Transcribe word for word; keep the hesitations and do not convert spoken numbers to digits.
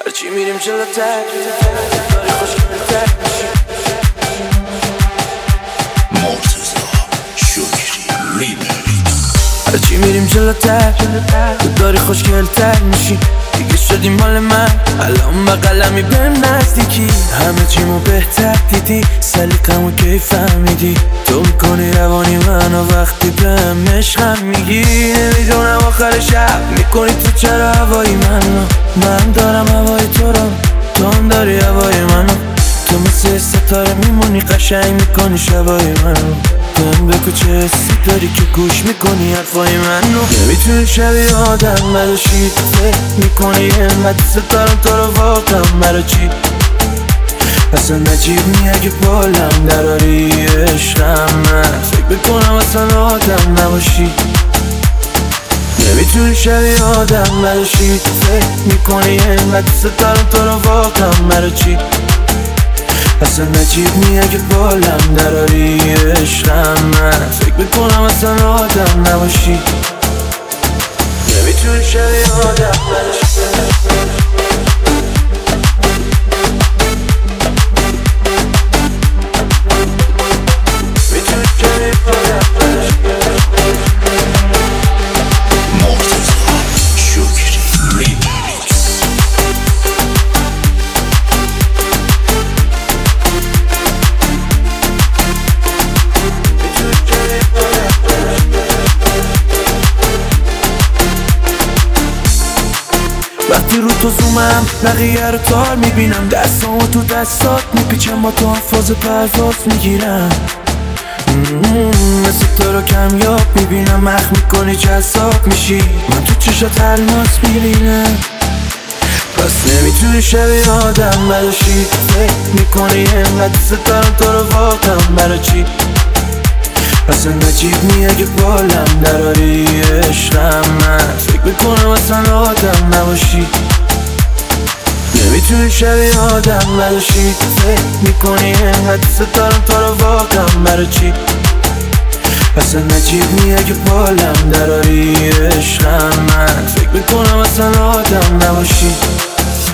هرچی میریم جلوتر داری خوشگلتر میشی. مرتضی شکری ریمیکس. هرچی میریم جلوتر تو داری خوشگلتر میشی. دیگه شدی مال من الان بقلمی بهم نزدیکی. همه چیمو بهتر دیدی سلیقمو کی فهمیدی. تو میکنی روانی منو وقتی بهم عشقم میگی. نمیدونم آخر شب میکنی تو چرا هوای منو. من دارم هوای تو رو تو هم داری هوای منو. تو مثل ستاره میمونی قشنگ میکنی شبای منو. بهم بگو چه حسی داری که گوش میکنی حرفای منو. نمیتونی شبیه آدم باشی تو فکر میکنی اینقدر ستارم تو رو واقعا برا چی. اصلا نجیب نی اگه بالم دراری عشقم. من فکر بکنم اصلا آدم نباشی. نمیتونی شبیه آدم باشی تو فکر میکنی اینقدر ستارم تو رو واقعا برا چی. اصلا نجیب نی اگه بالم دراری عشقم. من فکر بکنم اصلا آدم نباشی. نمیتونی شبیه آدم باشی. وقتی رو تو زومم بقیه رو تار میبینم. دستامو تو دستات میپیچم با تو فاز پرواز میگیرم. مثل تو رو کمیاب میبینم مخ میکنی جذاب میشی. من تو چشات الماس میبینم. پس نمیتونی شبیه آدم باشی فکر میکنی اینقدر ستارم تو رو واقعا برا چی. اصلا نجیب نی اگه بالم دراری عشقم. من فکر بکنم اصلا آدم نباشی. نمیتونی شبیه آدم باشی فکر میکنی اینقدر ستارم تو رو واقعا برا چی. اصلا نجیب نی اگه بالم دراری عشقم. من فکر بکنم اصلا آدم نباشی.